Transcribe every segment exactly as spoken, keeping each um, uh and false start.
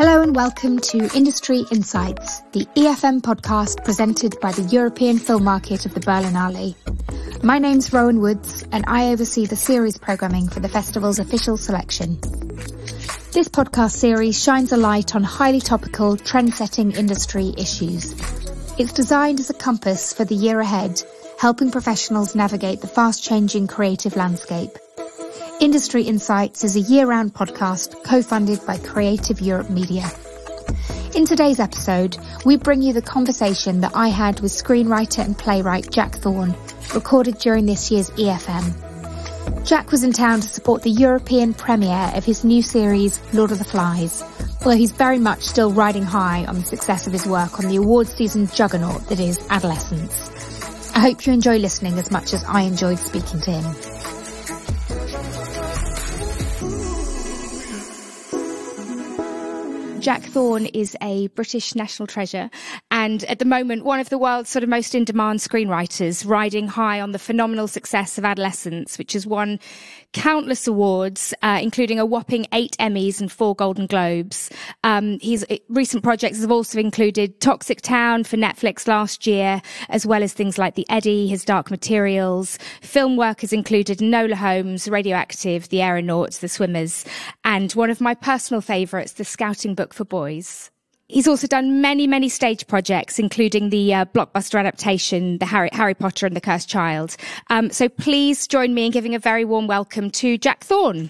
Hello and welcome to Industry Insights, the E F M podcast presented by the European Film Market of the Berlinale. My name's Rowan Woods and I oversee the series programming for the festival's official selection. This podcast series shines a light on highly topical, trend-setting industry issues. It's designed as a compass for the year ahead, helping professionals navigate the fast-changing creative landscape. Industry Insights is a year-round podcast co-funded by Creative Europe Media. In today's episode, we bring you the conversation that I had with screenwriter and playwright Jack Thorne, recorded during this year's E F M. Jack was in town to support the European premiere of his new series, Lord of the Flies, although he's very much still riding high on the success of his work on the awards season juggernaut that is Adolescence. I hope you enjoy listening as much as I enjoyed speaking to him. Jack Thorne is a British national treasure and at the moment one of the world's sort of most in-demand screenwriters, riding high on the phenomenal success of Adolescence, which has won countless awards, uh, including a whopping eight Emmys and four Golden Globes. Um, his recent projects have also included Toxic Town for Netflix last year, as well as things like The Eddy, his Dark Materials. Film work has included Enola Holmes, Radioactive, The Aeronauts, The Swimmers, and one of my personal favourites, The Scouting Book for Boys. He's also done many, many stage projects, including the uh, blockbuster adaptation, the Harry, Harry Potter and the Cursed Child. Um, so please join me in giving a very warm welcome to Jack Thorne.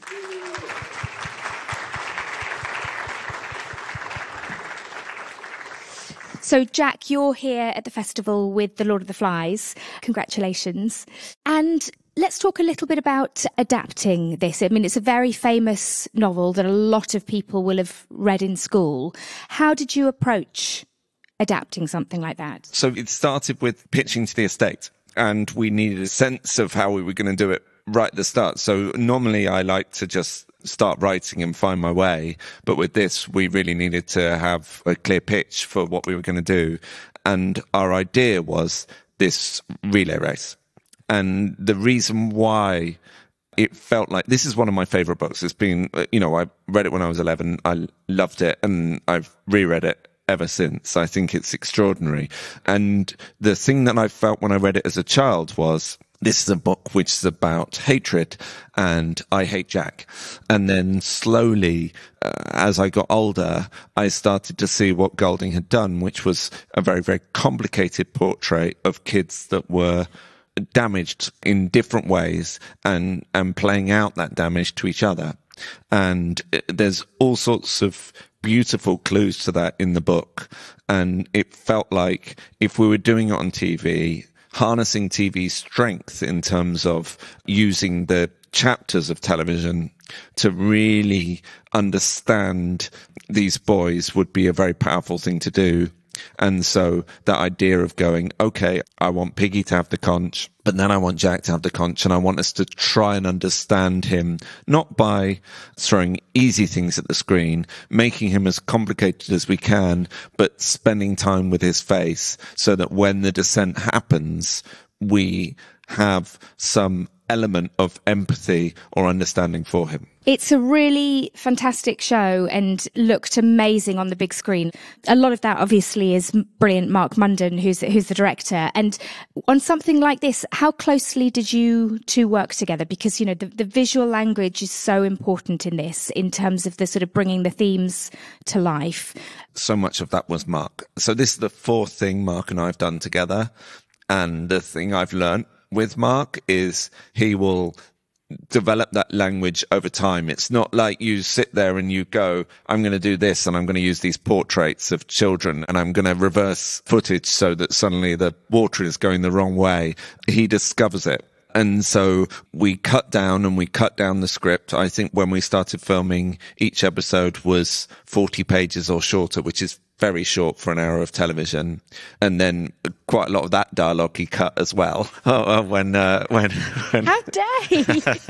So, Jack, you're here at the festival with The Lord of the Flies. Congratulations. And let's talk a little bit about adapting this. I mean, it's a very famous novel that a lot of people will have read in school. How did you approach adapting something like that? So it started with pitching to the estate, and we needed a sense of how we were going to do it right at the start. So normally I like to just start writing and find my way. But with this, we really needed to have a clear pitch for what we were going to do. And our idea was this relay race. And the reason why it felt like this is one of my favorite books. It's been, you know, I read it when I was eleven. I loved it and I've reread it ever since. I think it's extraordinary. And the thing that I felt when I read it as a child was, this is a book which is about hatred and I hate Jack. And then slowly, uh, as I got older, I started to see what Golding had done, which was a very, very complicated portrait of kids that were damaged in different ways and, and playing out that damage to each other. And there's all sorts of beautiful clues to that in the book. And it felt like if we were doing it on T V, harnessing T V's strength in terms of using the chapters of television to really understand these boys would be a very powerful thing to do. And so that idea of going, okay, I want Piggy to have the conch, but then I want Jack to have the conch, and I want us to try and understand him, not by throwing easy things at the screen, making him as complicated as we can, but spending time with his face so that when the descent happens, we have some element of empathy or understanding for him. It's a really fantastic show and looked amazing on the big screen. A lot of that obviously is brilliant Mark Munden, who's who's the director. And on something like this, how closely did you two work together? Because, you know, the, the visual language is so important in this in terms of the sort of bringing the themes to life. So much of that was Mark. So this is the fourth thing Mark and I have done together. And the thing I've learned with Mark is he will develop that language over time. It's not like you sit there and you go, I'm going to do this and I'm going to use these portraits of children and I'm going to reverse footage so that suddenly the water is going the wrong way. He discovers it. And so we cut down and we cut down the script. I think when we started filming, each episode was forty pages or shorter, which is very short for an hour of television. And then quite a lot of that dialogue he cut as well. Oh, when, uh, when, when. How dare he? Does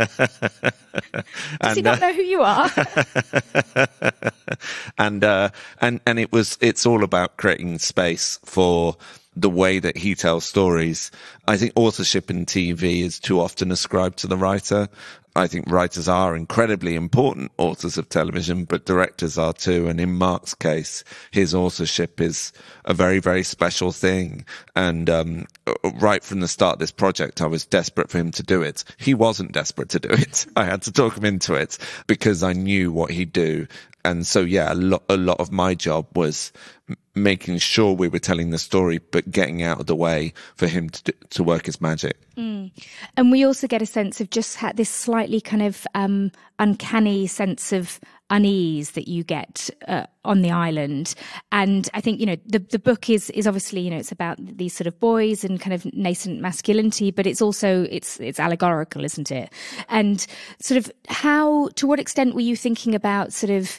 and, he not uh, know who you are? and, uh, and, and it was, it's all about creating space for the way that he tells stories. I think authorship in T V is too often ascribed to the writer. I think writers are incredibly important authors of television, but directors are too. And in Mark's case, his authorship is a very, very special thing. And um, right from the start of this project, I was desperate for him to do it. He wasn't desperate to do it. I had to talk him into it because I knew what he'd do. And so, yeah, a lot, a lot of my job was making sure we were telling the story, but getting out of the way for him to to work his magic. Mm. And we also get a sense of just ha- this slightly kind of um, uncanny sense of unease that you get uh, on the island. And I think, you know, the the book is is obviously, you know, it's about these sort of boys and kind of nascent masculinity, but it's also, it's it's allegorical, isn't it? And sort of how, to what extent were you thinking about sort of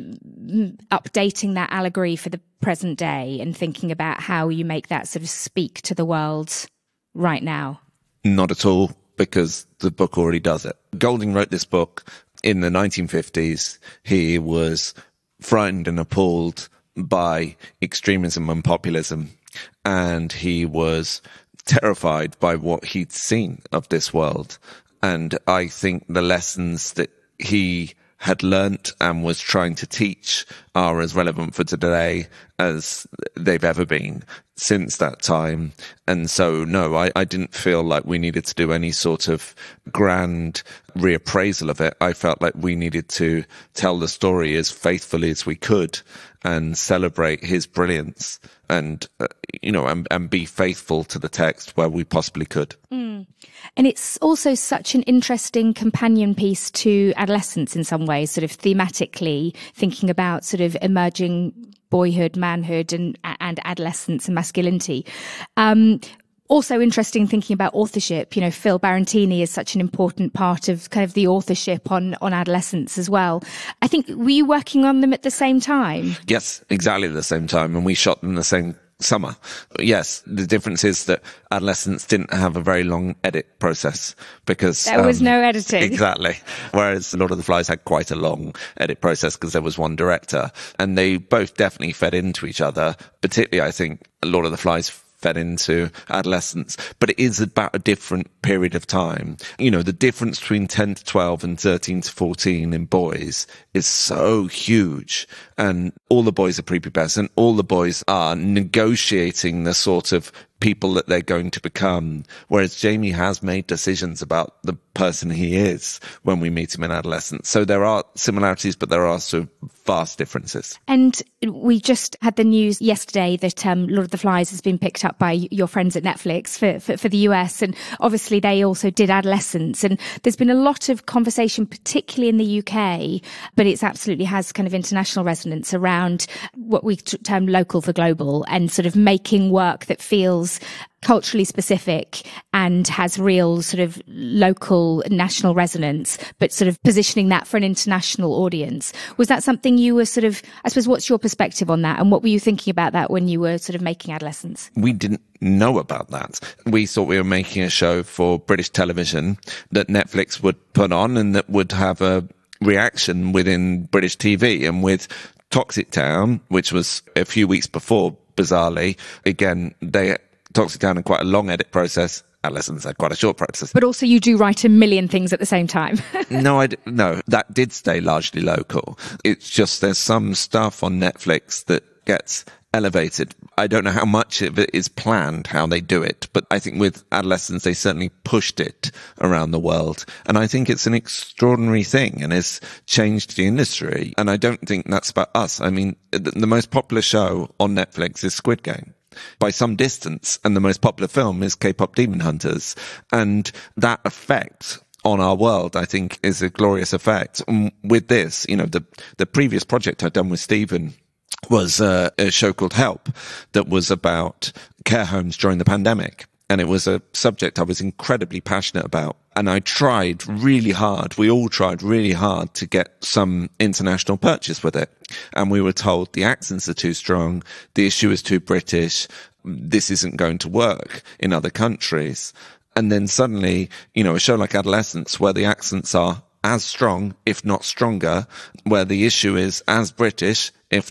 updating that allegory for the present day and thinking about how you make that sort of speak to the world right now? Not at all, because the book already does it. Golding wrote this book in the nineteen fifties. He was frightened and appalled by extremism and populism, and he was terrified by what he'd seen of this world. And I think the lessons that he had learnt and was trying to teach are as relevant for today as they've ever been since that time. And so, no, I, I didn't feel like we needed to do any sort of grand reappraisal of it. I felt like we needed to tell the story as faithfully as we could and celebrate his brilliance and, uh, you know, and, and be faithful to the text where we possibly could. Mm. And it's also such an interesting companion piece to adolescence in some ways, sort of thematically thinking about sort of emerging boyhood, manhood and and adolescence and masculinity. Um, also interesting thinking about authorship. You know, Phil Barantini is such an important part of kind of the authorship on, on adolescence as well. I think, were you working on them at the same time? Yes, exactly the same time. And we shot them the same summer. Yes, the difference is that adolescents didn't have a very long edit process because there was um, no editing. Exactly. Whereas Lord of the Flies had quite a long edit process because there was one director, and they both definitely fed into each other. Particularly, I think Lord of the Flies fed into adolescence, but it is about a different period of time. You know, the difference between ten to twelve and thirteen to fourteen in boys is so huge, and all the boys are prepubescent, all the boys are negotiating the sort of people that they're going to become, whereas Jamie has made decisions about the person he is when we meet him in adolescence. So there are similarities, but there are also vast differences. And we just had the news yesterday that um, Lord of the Flies has been picked up by your friends at Netflix for, for, for the U S, and obviously they also did adolescence, and there's been a lot of conversation, particularly in the U K, but it absolutely has kind of international resonance around what we term local for global, and sort of making work that feels culturally specific and has real sort of local national resonance, but sort of positioning that for an international audience. Was that something you were sort of, I suppose, what's your perspective on that, and what were you thinking about that when you were sort of making Adolescence? We didn't know about that. We thought we were making a show for British television that Netflix would put on and that would have a reaction within British T V. And with Toxic Town, which was a few weeks before, bizarrely, again, they Toxic Town had quite a long edit process. Adolescence had quite a short process. But also you do write a million things at the same time. no, I d- no, that did stay largely local. It's just there's some stuff on Netflix that gets elevated. I don't know how much of it is planned, how they do it, but I think with Adolescence, they certainly pushed it around the world. And I think it's an extraordinary thing and has changed the industry. And I don't think that's about us. I mean, the, the most popular show on Netflix is Squid Game by some distance, and the most popular film is K-pop Demon Hunters. And that effect on our world, I think, is a glorious effect. And with this, you know, the, the previous project I'd done with Stephen was uh, a show called Help that was about care homes during the pandemic. And it was a subject I was incredibly passionate about. And I tried really hard, we all tried really hard to get some international purchase with it. And we were told the accents are too strong, the issue is too British, this isn't going to work in other countries. And then suddenly, you know, a show like Adolescence, where the accents are as strong, if not stronger, where the issue is as British, if not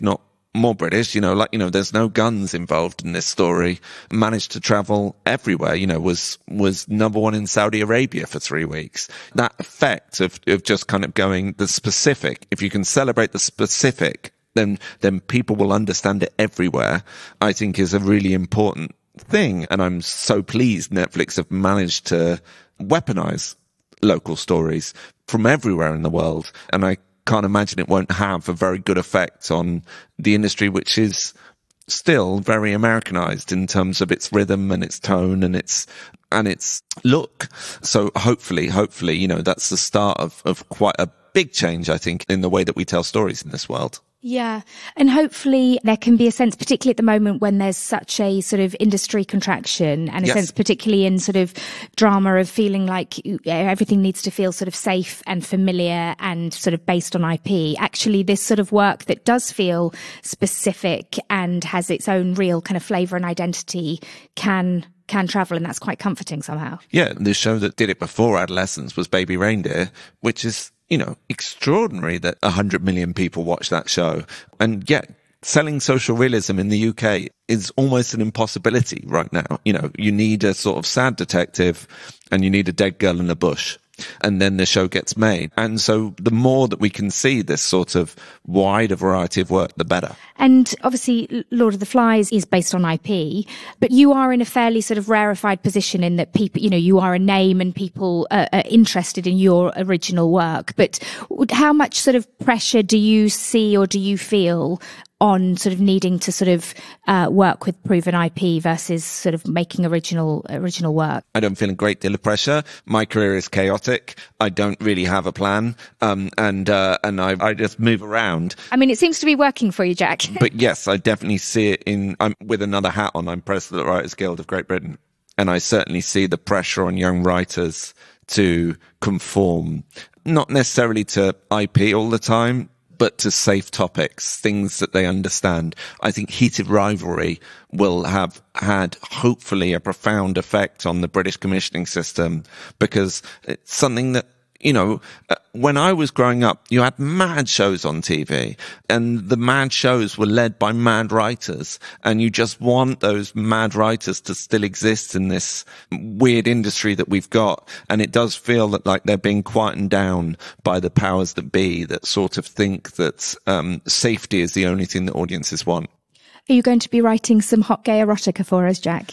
more British, you know, like, you know, there's no guns involved in this story, managed to travel everywhere, you know, was, was number one in Saudi Arabia for three weeks. That effect of, of just kind of going the specific, if you can celebrate the specific, then, then people will understand it everywhere, I think is a really important thing. And I'm so pleased Netflix have managed to weaponize local stories from everywhere in the world. And I can't imagine it won't have a very good effect on the industry, which is still very Americanized in terms of its rhythm and its tone and its, and its look. So hopefully, hopefully, you know, that's the start of, of quite a big change, I think, in the way that we tell stories in this world. Yeah. And hopefully there can be a sense, particularly at the moment when there's such a sort of industry contraction and a yes. sense, particularly in sort of drama, of feeling like everything needs to feel sort of safe and familiar and sort of based on I P. Actually, this sort of work that does feel specific and has its own real kind of flavour and identity can can travel, and that's quite comforting somehow. Yeah. The show that did it before adolescence was Baby Reindeer, which is, you know, extraordinary that a hundred million people watch that show. And yet selling social realism in the U K is almost an impossibility right now. You know, you need a sort of sad detective and you need a dead girl in a bush. And then the show gets made. And so the more that we can see this sort of wider variety of work, the better. And obviously Lord of the Flies is based on I P, but you are in a fairly sort of rarefied position in that people, you know, you are a name and people are, are interested in your original work. But how much sort of pressure do you see or do you feel on sort of needing to sort of uh, work with proven I P versus sort of making original original work? I don't feel a great deal of pressure. My career is chaotic. I don't really have a plan, um, and uh, and I, I just move around. I mean, it seems to be working for you, Jack. But yes, I definitely see it in. I'm with another hat on. I'm President of the Writers Guild of Great Britain, and I certainly see the pressure on young writers to conform, not necessarily to I P all the time, but to safe topics, things that they understand. I think Heated Rivalry will have had, hopefully, a profound effect on the British commissioning system, because it's something that, you know, when I was growing up, you had mad shows on T V, and the mad shows were led by mad writers, and you just want those mad writers to still exist in this weird industry that we've got. And it does feel that like they're being quietened down by the powers that be, that sort of think that um, safety is the only thing that audiences want. Are you going to be writing some hot gay erotica for us, Jack?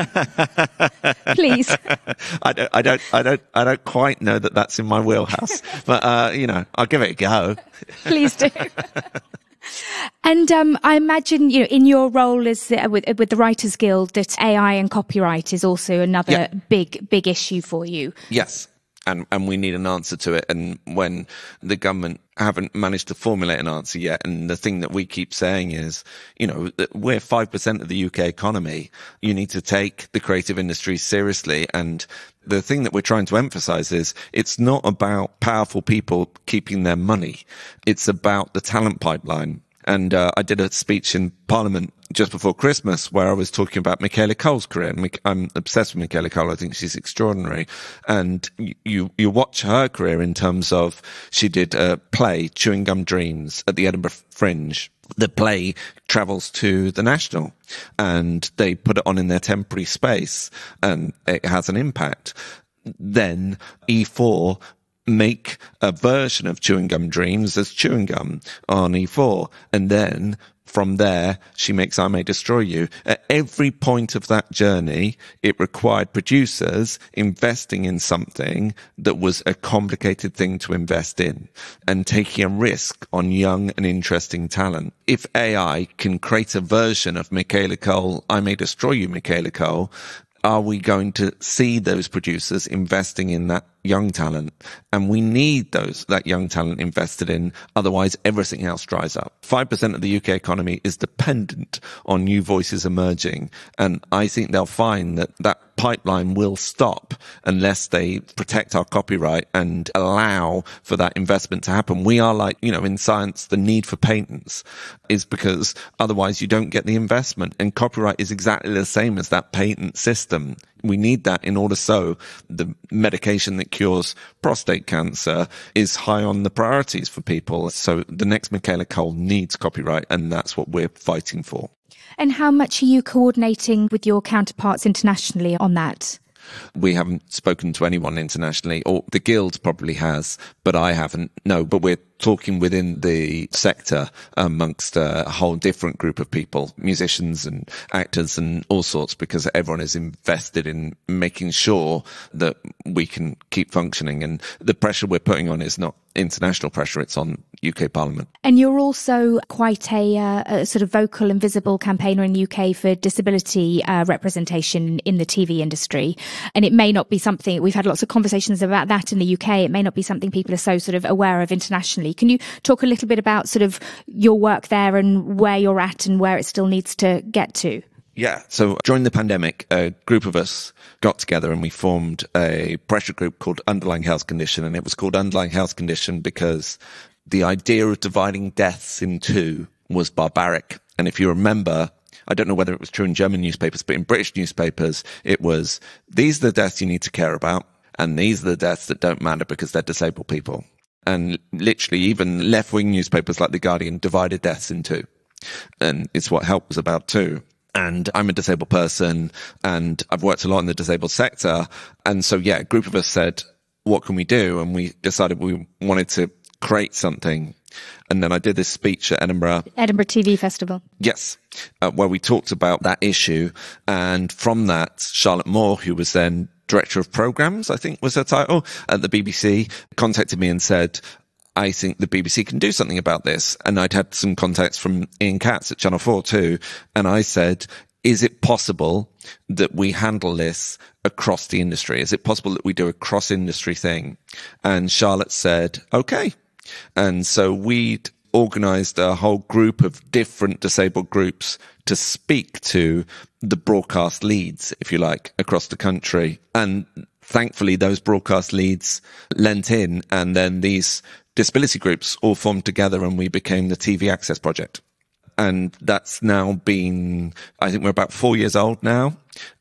Please. I don't, I don't, I don't, I don't quite know that that's in my wheelhouse, but uh, you know, I'll give it a go. Please do. And um, I imagine, you know, in your role as uh, with, with the Writers Guild, that A I and copyright is also another yeah. big, big issue for you. Yes. And, and we need an answer to it. And when the government haven't managed to formulate an answer yet, and the thing that we keep saying is, you know, that we're five percent of the U K economy. You need to take the creative industry seriously. And the thing that we're trying to emphasize is it's not about powerful people keeping their money. It's about the talent pipeline. And uh, I did a speech in Parliament just before Christmas where I was talking about Michaela Coel's career. I'm obsessed with Michaela Coel. I think she's extraordinary. And you, you watch her career in terms of, she did a play, Chewing Gum Dreams, at the Edinburgh Fringe. The play travels to the National and they put it on in their temporary space and it has an impact. Then E four make a version of Chewing Gum Dreams as Chewing Gum on E four. And then from there, she makes I May Destroy You. At every point of that journey, it required producers investing in something that was a complicated thing to invest in and taking a risk on young and interesting talent. If A I can create a version of Michaela Coel, I May Destroy You, Michaela Coel, are we going to see those producers investing in that young talent? And we need those, that young talent invested in. Otherwise, everything else dries up. five percent of the U K economy is dependent on new voices emerging. And I think they'll find that that pipeline will stop unless they protect our copyright and allow for that investment to happen. We are like, you know, in science, the need for patents is because otherwise you don't get the investment. And copyright is exactly the same as that patent system. We need that in order so the medication that cures prostate cancer is high on the priorities for people. So the next Michaela Coel needs copyright, and that's what we're fighting for. And how much are you coordinating with your counterparts internationally on that? We haven't spoken to anyone internationally, or the Guild probably has, but I haven't. No, but we're talking within the sector amongst a whole different group of people, musicians and actors and all sorts, because everyone is invested in making sure that we can keep functioning. And the pressure we're putting on is not international pressure, it's on U K Parliament. And you're also quite a, uh, a sort of vocal and visible campaigner in the U K for disability uh, representation in the T V industry. And it may not be something, we've had lots of conversations about that in the U K, it may not be something people are so sort of aware of internationally. Can you talk a little bit about sort of your work there and where you're at and where it still needs to get to? Yeah. So during the pandemic, a group of us got together and we formed a pressure group called Underlying Health Condition. And it was called Underlying Health Condition because the idea of dividing deaths in two was barbaric. And if you remember, I don't know whether it was true in German newspapers, but in British newspapers, it was, these are the deaths you need to care about, and these are the deaths that don't matter because they're disabled people. And literally even left-wing newspapers like The Guardian divided deaths in two. And it's what HELP was about too. And I'm a disabled person and I've worked a lot in the disabled sector. And so, yeah, a group of us said, what can we do? And we decided we wanted to create something. And then I did this speech at Edinburgh. Edinburgh T V Festival. Yes, uh, where we talked about that issue. And from that, Charlotte Moore, who was then Director of Programmes, I think was her title, at the B B C, contacted me and said, I think the B B C can do something about this. And I'd had some contacts from Ian Katz at Channel four too. And I said, is it possible that we handle this across the industry? Is it possible that we do a cross-industry thing? And Charlotte said, okay. And so we'd organised a whole group of different disabled groups to speak to the broadcast leads, if you like, across the country. And thankfully, those broadcast leads lent in, and then these disability groups all formed together and we became the T V Access Project. And that's now been, I think we're about four years old now.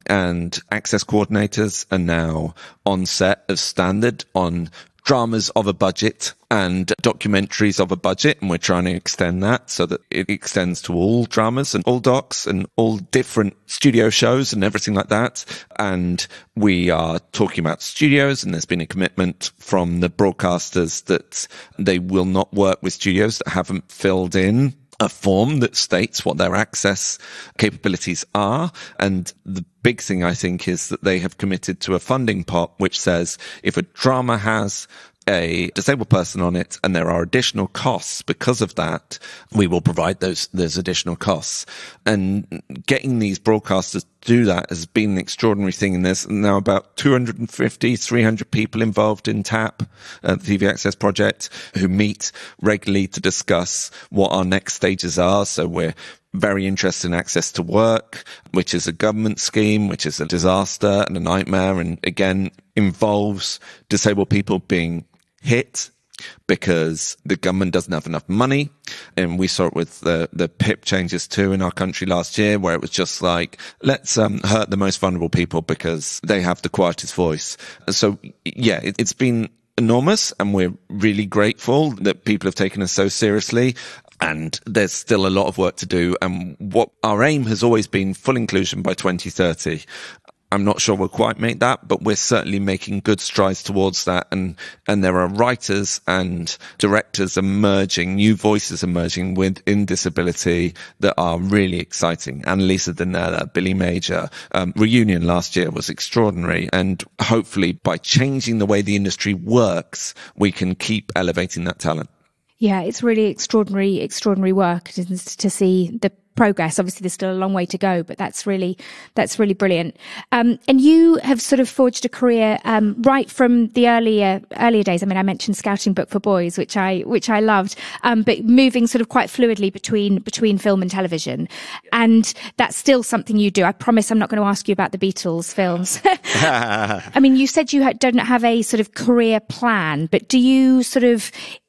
And access coordinators are now on set as standard on dramas of a budget and documentaries of a budget. And we're trying to extend that so that it extends to all dramas and all docs and all different studio shows and everything like that. And we are talking about studios, and there's been a commitment from the broadcasters that they will not work with studios that haven't filled in a form that states what their access capabilities are. And the big thing, I think, is that they have committed to a funding pot which says if a drama has a disabled person on it and there are additional costs because of that, we will provide those those additional costs. And getting these broadcasters to do that has been an extraordinary thing. And there's now about two hundred fifty, three hundred people involved in TAP, uh, the T V Access Project, who meet regularly to discuss what our next stages are. So we're very interested in access to work, which is a government scheme, which is a disaster and a nightmare, and again involves disabled people being hit because the government doesn't have enough money. And we saw it with the, the P I P changes too in our country last year, where it was just like, let's um, hurt the most vulnerable people because they have the quietest voice. So yeah, it, it's been enormous, and we're really grateful that people have taken us so seriously. And there's still a lot of work to do. And what our aim has always been full inclusion by twenty thirty. I'm not sure we'll quite make that, but we're certainly making good strides towards that. And, and there are writers and directors emerging, new voices emerging within disability that are really exciting. Annalisa Danella, Billy Major, um, Reunion last year was extraordinary. And hopefully by changing the way the industry works, we can keep elevating that talent. Yeah, it's really extraordinary, extraordinary work to, to see the progress. Obviously, there's still a long way to go, but that's really, that's really brilliant. Um, and you have sort of forged a career um, right from the earlier earlier days. I mean, I mentioned Scouting Book for Boys, which I which I loved, um, but moving sort of quite fluidly between between film and television, and that's still something you do. I promise I'm not going to ask you about the Beatles films. I mean, you said you don't have a sort of career plan, but do you sort of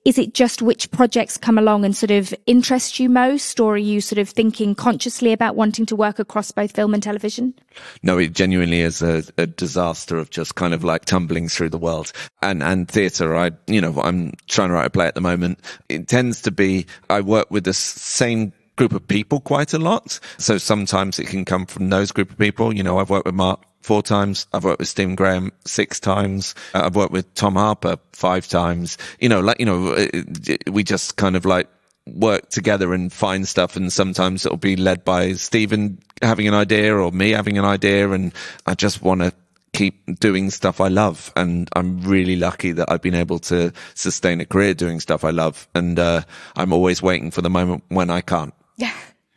is it just which projects come along and sort of interest you most, or are you sort of thinking consciously about wanting to work across both film and television? No, it genuinely is a, a disaster of just kind of like tumbling through the world. And, and theatre, I, you know, I'm trying to write a play at the moment. It tends to be, I work with the same group of people quite a lot. So sometimes it can come from those group of people. You know, I've worked with Mark four times. I've worked with Stephen Graham six times. Uh, I've worked with Tom Harper five times. You know, like, you know, it, it, we just kind of like work together and find stuff. And sometimes it'll be led by Stephen having an idea or me having an idea. And I just want to keep doing stuff I love. And I'm really lucky that I've been able to sustain a career doing stuff I love. And, uh, I'm always waiting for the moment when I can't. Yeah.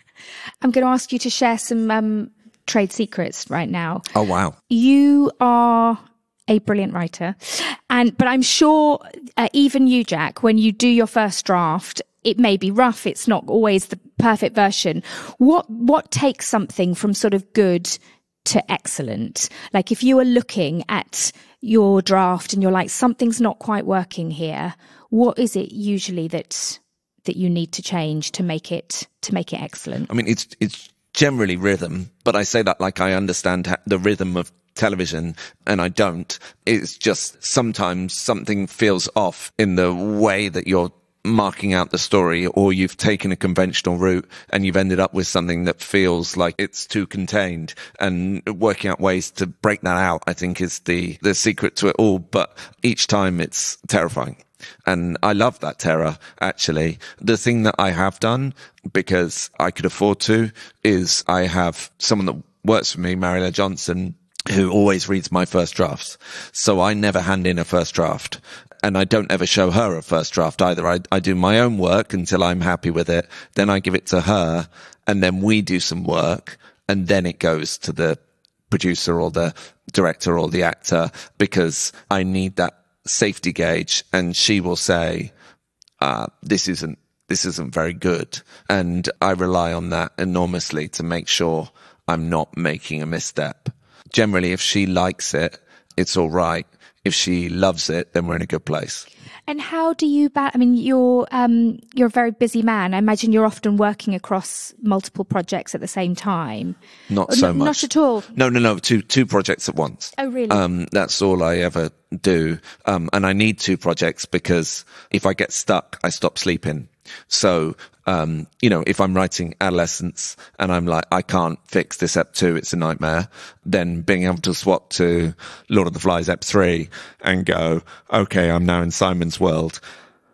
I'm going to ask you to share some um, trade secrets right now. Oh, wow. You are a brilliant writer. And but I'm sure uh, even you, Jack, when you do your first draft, it may be rough. It's not always the perfect version. What what takes something from sort of good to excellent? Like if you are looking at your draft and you're like, something's not quite working here, what is it usually that that you need to change to make it to make it excellent? I mean, it's it's generally rhythm, but I say that like I understand ha- the rhythm of television, and I don't. It's just sometimes something feels off in the way that you're marking out the story, or you've taken a conventional route and you've ended up with something that feels like it's too contained, and working out ways to break that out, I think, is the the secret to it all. But each time it's terrifying. And I love that terror, actually. The thing that I have done, because I could afford to, is I have someone that works for me, Mariella Johnson, who always reads my first drafts. So I never hand in a first draft. And I don't ever show her a first draft either. I, I do my own work until I'm happy with it. Then I give it to her, and then we do some work, and then it goes to the producer or the director or the actor, because I need that safety gauge, and she will say, uh, this isn't, this isn't very good. And I rely on that enormously to make sure I'm not making a misstep. Generally, if she likes it, it's all right. If she loves it, then we're in a good place. And how do you, ba- I mean, you're, um, you're a very busy man. I imagine you're often working across multiple projects at the same time. Not so N- much. Not at all. No, no, no. Two, two projects at once. Oh, really? Um, that's all I ever do. Um, and I need two projects because if I get stuck, I stop sleeping. So, um, you know, if I'm writing Adolescence and I'm like, I can't fix this ep two, it's a nightmare, then being able to swap to Lord of the Flies ep three and go, okay, I'm now in Simon's world.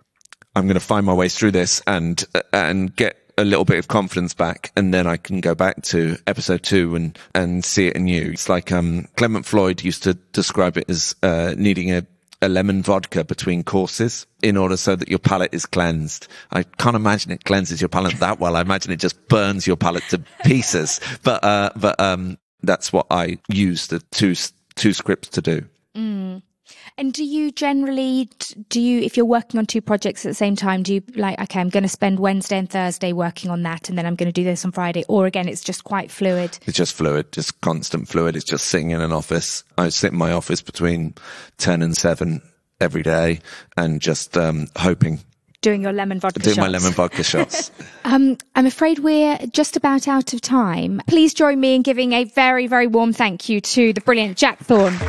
I'm going to find my way through this and, and get a little bit of confidence back. And then I can go back to episode two and, and see it anew. It's like, um, Clement Floyd used to describe it as, uh, needing a, a lemon vodka between courses in order so that your palate is cleansed. I can't imagine it cleanses your palate that well. I imagine it just burns your palate to pieces. But, uh, but, um, that's what I use the two, two scripts to do. Mm. And do you generally, do you, if you're working on two projects at the same time, do you like, okay, I'm going to spend Wednesday and Thursday working on that, and then I'm going to do this on Friday? Or again, it's just quite fluid? It's just fluid, just constant fluid. It's just sitting in an office. I sit in my office between ten and seven every day and just um, hoping. Doing your lemon vodka Doing shots. my lemon vodka shots. um, I'm afraid we're just about out of time. Please join me in giving a very, very warm thank you to the brilliant Jack Thorne.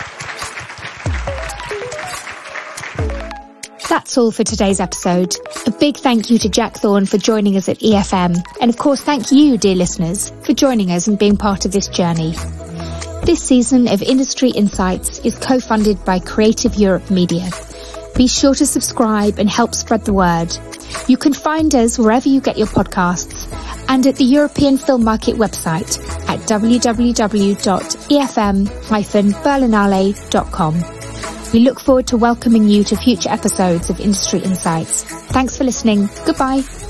That's all for today's episode. A big thank you to Jack Thorne for joining us at E F M. And of course, thank you, dear listeners, for joining us and being part of this journey. This season of Industry Insights is co-funded by Creative Europe Media. Be sure to subscribe and help spread the word. You can find us wherever you get your podcasts and at the European Film Market website at w w w dot e f m dash berlinale dot com. We look forward to welcoming you to future episodes of Industry Insights. Thanks for listening. Goodbye.